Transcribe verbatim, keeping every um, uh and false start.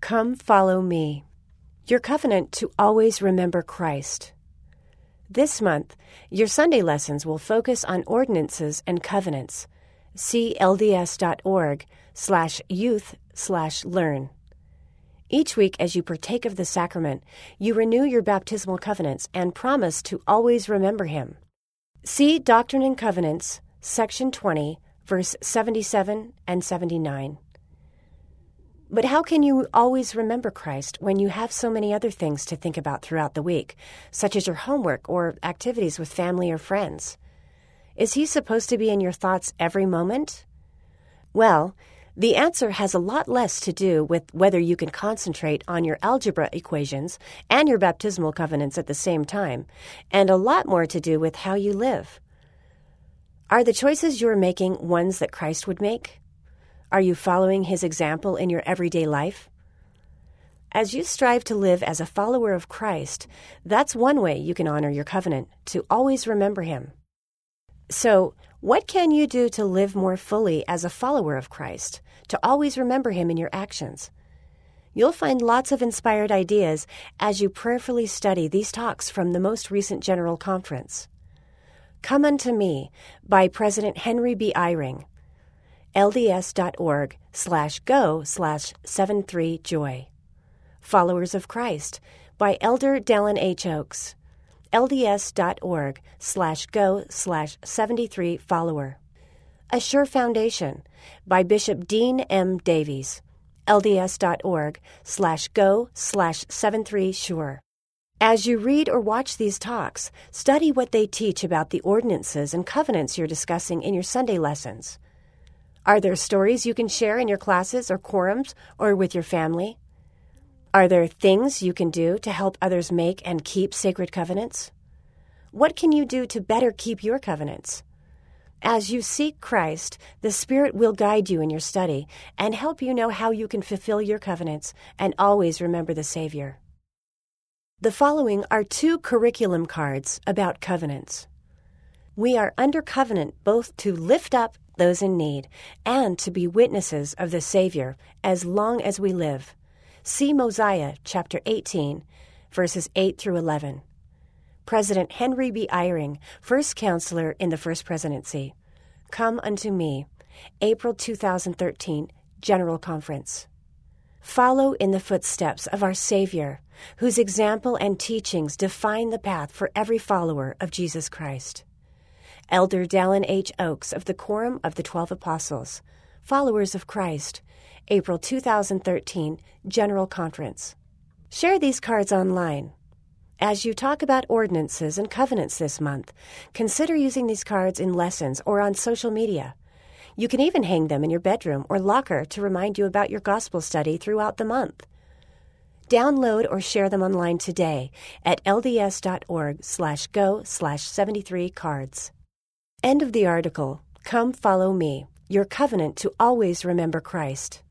Come follow me. Your covenant to always remember Christ. This month, your Sunday lessons will focus on ordinances and covenants. See lds.org slash youth slash learn. Each week as you partake of the sacrament, you renew your baptismal covenants and promise to always remember him. See Doctrine and Covenants, section twenty, verse seventy-seven and seventy-nine. But how can you always remember Christ when you have so many other things to think about throughout the week, such as your homework or activities with family or friends? Is he supposed to be in your thoughts every moment? Well, the answer has a lot less to do with whether you can concentrate on your algebra equations and your baptismal covenants at the same time, and a lot more to do with how you live. Are the choices you're making ones that Christ would make? Are you following his example in your everyday life? As you strive to live as a follower of Christ, that's one way you can honor your covenant, to always remember him. So, what can you do to live more fully as a follower of Christ, to always remember him in your actions? You'll find lots of inspired ideas as you prayerfully study these talks from the most recent General Conference. Come Unto Me by President Henry B. Eyring. lds.org slash go slash 73joy. Followers of Christ by Elder Dallin H. Oaks. lds.org slash go slash 73 follower. A Sure Foundation by Bishop Dean M. Davies. lds.org slash go slash 73 sure. As you read or watch these talks, study what they teach about the ordinances and covenants you're discussing in your Sunday lessons. Are there stories you can share in your classes or quorums or with your family? Are there things you can do to help others make and keep sacred covenants? What can you do to better keep your covenants? As you seek Christ, the Spirit will guide you in your study and help you know how you can fulfill your covenants and always remember the Savior. The following are two curriculum cards about covenants. We are under covenant both to lift up those in need and to be witnesses of the Savior as long as we live. See Mosiah chapter eighteen, verses eight through eleven. President Henry B. Eyring, First Counselor in the First Presidency. Come Unto Me, April two thousand thirteen, General Conference. Follow in the footsteps of our Savior, whose example and teachings define the path for every follower of Jesus Christ. Elder Dallin H. Oaks of the Quorum of the Twelve Apostles, Followers of Christ, April two thousand thirteen, General Conference. Share these cards online. As you talk about ordinances and covenants this month, consider using these cards in lessons or on social media. You can even hang them in your bedroom or locker to remind you about your gospel study throughout the month. Download or share them online today at lds.org slash go slash 73 cards. End of the article. Come follow me, your covenant to always remember Christ.